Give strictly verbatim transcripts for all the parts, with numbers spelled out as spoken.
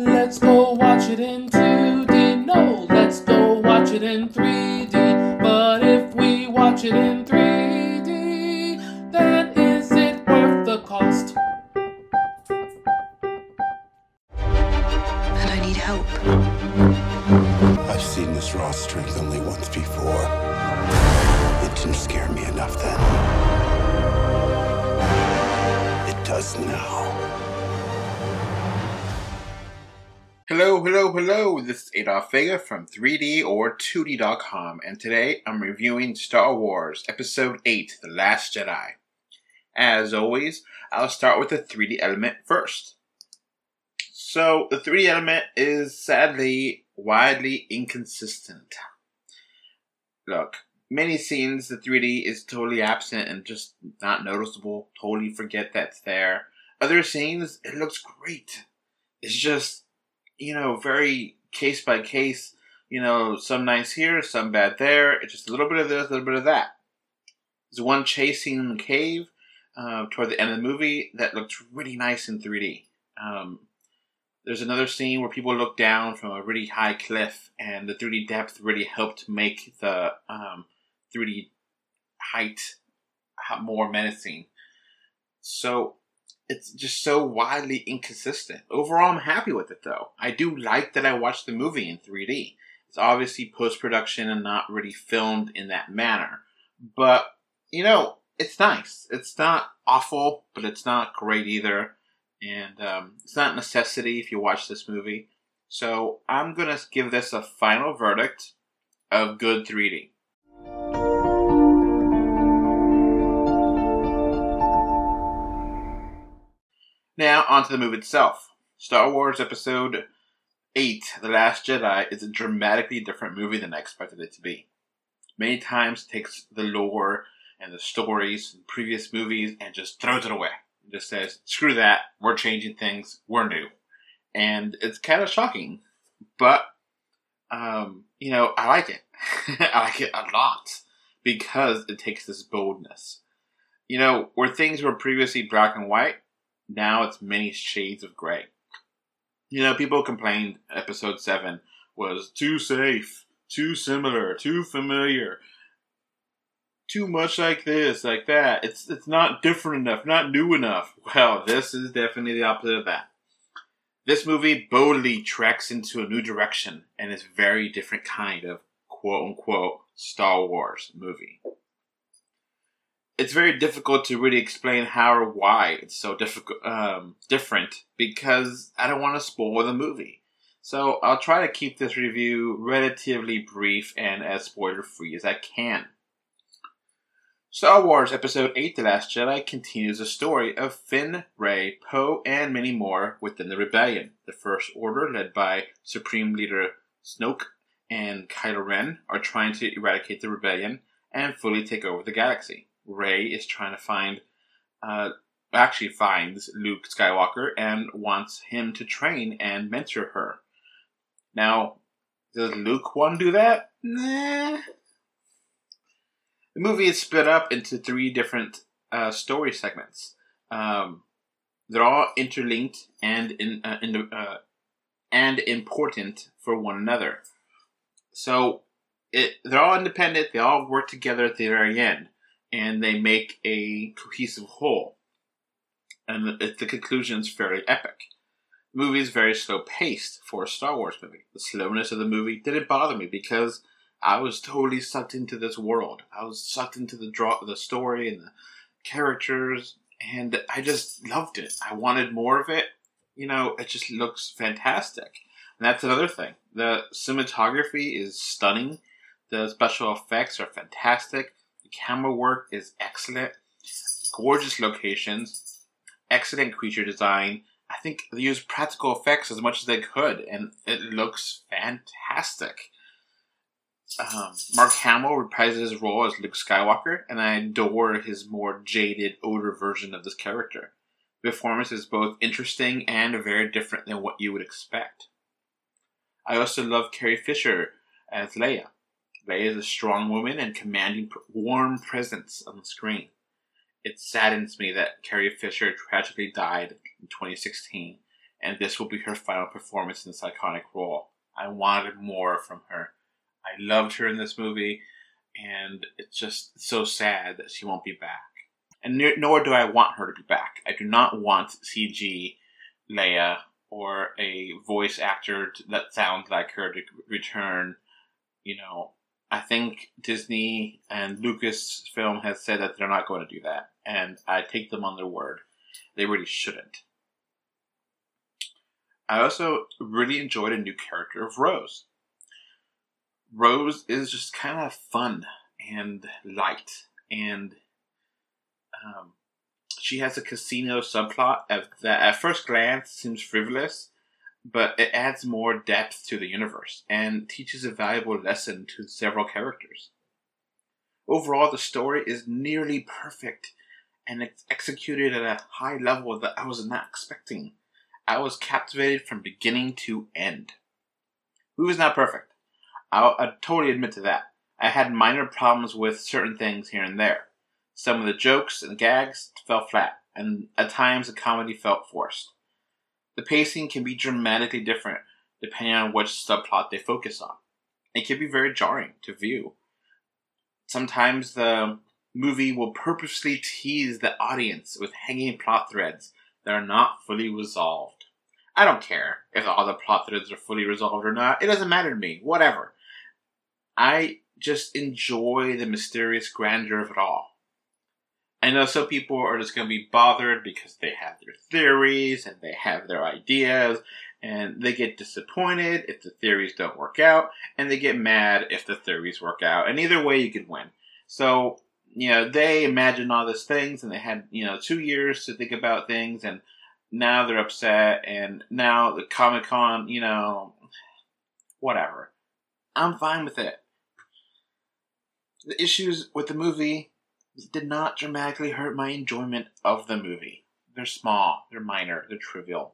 Let's go watch it in two D. No, let's go watch it in three D. But if we watch it in three D, then is it worth the cost? And I need help. I've seen this raw strength only once before. It didn't scare me enough then. It does now. Hello, hello, hello. This is Adolf Vega from three D or two D dot com, and today I'm reviewing Star Wars Episode eight, The Last Jedi. As always, I'll start with the three D element first. So, the three D element is sadly widely inconsistent. Look, many scenes the three D is totally absent and just not noticeable, totally forget that's there. Other scenes, it looks great. It's just, you know, very case by case, you know, some nice here, some bad there. It's just a little bit of this, a little bit of that. There's one chase scene in the cave uh, toward the end of the movie that looked really nice in three D. Um, there's another scene where people look down from a really high cliff, and the three D depth really helped make the um, three D height more menacing. So it's just so widely inconsistent. Overall, I'm happy with it, though. I do like that I watched the movie in three D. It's obviously post-production and not really filmed in that manner. But, you know, it's nice. It's not awful, but it's not great either. And um, it's not a necessity if you watch this movie. So I'm going to give this a final verdict of good three D. Now, onto the movie itself. Star Wars Episode eight, The Last Jedi, is a dramatically different movie than I expected it to be. Many times it takes the lore and the stories from previous movies and just throws it away. It just says, screw that, we're changing things, we're new. And it's kind of shocking. But, um, you know, I like it. I like it a lot. Because it takes this boldness. You know, where things were previously black and white, now it's many shades of gray. You know, people complained Episode seven was too safe, too similar, too familiar, too much like this, like that. It's it's not different enough, not new enough. Well, this is definitely the opposite of that. This movie boldly treks into a new direction and is a very different kind of quote-unquote Star Wars movie. It's very difficult to really explain how or why it's so difficult, um, different, because I don't want to spoil the movie. So I'll try to keep this review relatively brief and as spoiler-free as I can. Star Wars Episode eight, The Last Jedi continues the story of Finn, Rey, Poe, and many more within the Rebellion. The First Order, led by Supreme Leader Snoke and Kylo Ren, are trying to eradicate the Rebellion and fully take over the galaxy. Rey is trying to find, uh, actually finds Luke Skywalker and wants him to train and mentor her. Now, does Luke want to do that? Nah. The movie is split up into three different uh, story segments. Um, they're all interlinked and in, uh, in, uh, and important for one another. So it, they're all independent. They all work together at the very end. And they make a cohesive whole. And the, the conclusion is fairly epic. The movie is very slow-paced for a Star Wars movie. The slowness of the movie didn't bother me because I was totally sucked into this world. I was sucked into the draw, the story and the characters, and I just loved it. I wanted more of it. You know, it just looks fantastic. And that's another thing. The cinematography is stunning. The special effects are fantastic. Camera work is excellent. Gorgeous locations. Excellent creature design. I think they used practical effects as much as they could, and it looks fantastic. Um, Mark Hamill reprises his role as Luke Skywalker, and I adore his more jaded, older version of this character. The performance is both interesting and very different than what you would expect. I also love Carrie Fisher as Leia. Leia is a strong woman and commanding warm presence on the screen. It saddens me that Carrie Fisher tragically died in twenty sixteen, and this will be her final performance in this iconic role. I wanted more from her. I loved her in this movie, and it's just so sad that she won't be back. And nor do I want her to be back. I do not want C G Leia or a voice actor that sounds like her to return. You know, I think Disney and Lucasfilm has said that they're not going to do that. And I take them on their word. They really shouldn't. I also really enjoyed a new character of Rose. Rose is just kind of fun and light. And um, she has a casino subplot that at first glance seems frivolous, but it adds more depth to the universe and teaches a valuable lesson to several characters. Overall, the story is nearly perfect and it's executed at a high level that I was not expecting. I was captivated from beginning to end. Who is not perfect? I'll, I'll totally admit to that. I had minor problems with certain things here and there. Some of the jokes and gags fell flat, and at times the comedy felt forced. The pacing can be dramatically different depending on which subplot they focus on. It can be very jarring to view. Sometimes the movie will purposely tease the audience with hanging plot threads that are not fully resolved. I don't care if all the plot threads are fully resolved or not. It doesn't matter to me. Whatever. I just enjoy the mysterious grandeur of it all. I know some people are just going to be bothered because they have their theories and they have their ideas, and they get disappointed if the theories don't work out, and they get mad if the theories work out. And either way, you can win. So, you know, they imagined all these things, and they had, you know, two years to think about things, and now they're upset, and now the Comic-Con, you know, whatever. I'm fine with it. The issues with the movie did not dramatically hurt my enjoyment of the movie. They're small, they're minor, they're trivial.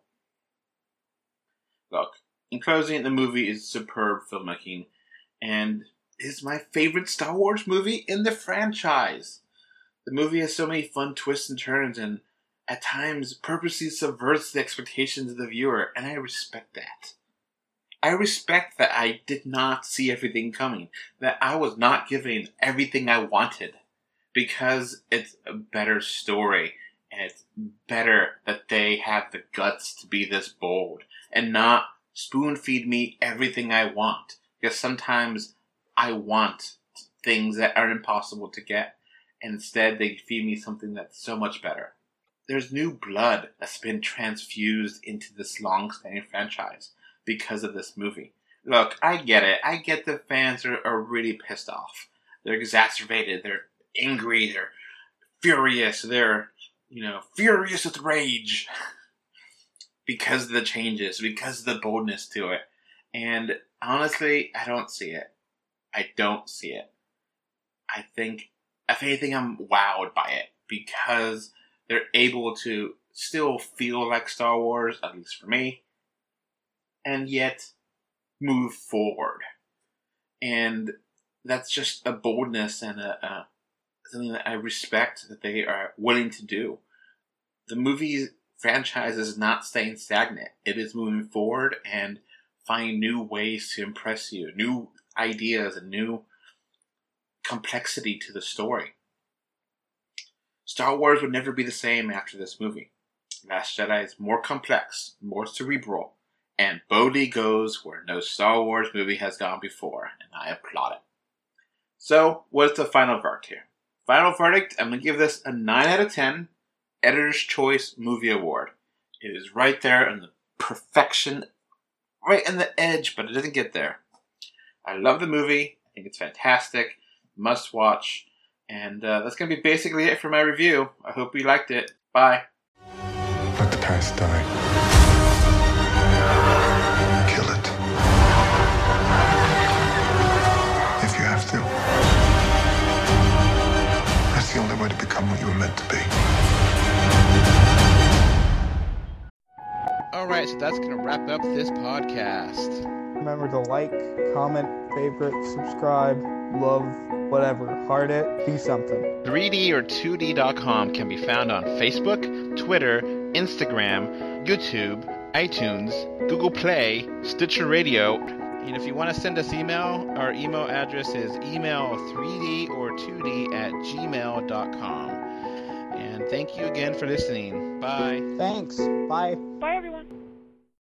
Look, in closing, the movie is superb filmmaking, and is my favorite Star Wars movie in the franchise. The movie has so many fun twists and turns, and at times purposely subverts the expectations of the viewer, and I respect that. I respect that I did not see everything coming, that I was not given everything I wanted, because it's a better story, and it's better that they have the guts to be this bold, and not spoon-feed me everything I want, because sometimes I want things that are impossible to get, and instead they feed me something that's so much better. There's new blood that's been transfused into this long-standing franchise because of this movie. Look, I get it. I get the fans are, are really pissed off. They're exacerbated. They're angry. They're furious. They're, you know, furious with rage because of the changes, because of the boldness to it. And honestly, I don't see it. I don't see it. I think, if anything, I'm wowed by it because they're able to still feel like Star Wars, at least for me, and yet move forward. And that's just a boldness and a, a something that I respect that they are willing to do. The movie franchise is not staying stagnant. It is moving forward and finding new ways to impress you, new ideas and new complexity to the story. Star Wars would never be the same after this movie. Last Jedi is more complex, more cerebral, and boldly goes where no Star Wars movie has gone before, and I applaud it. So, what's the final verdict here? Final verdict, I'm going to give this a nine out of ten Editor's Choice Movie Award. It is right there in the perfection, right in the edge, but it doesn't get there. I love the movie. I think it's fantastic. Must watch. And uh, that's going to be basically it for my review. I hope you liked it. Bye. Let the past die. Kill it. If you have to. That's the only way to become what you were meant to be. Alright, so that's going to wrap up this podcast. Remember to like, comment, favorite, subscribe, love, whatever. Heart it, be something. three D or two D dot com can be found on Facebook, Twitter, Instagram, YouTube, iTunes, Google Play, Stitcher Radio. And if you want to send us email, our email address is email three d or two d at gmail dot com. And thank you again for listening. Bye. Thanks. Bye. Bye, everyone.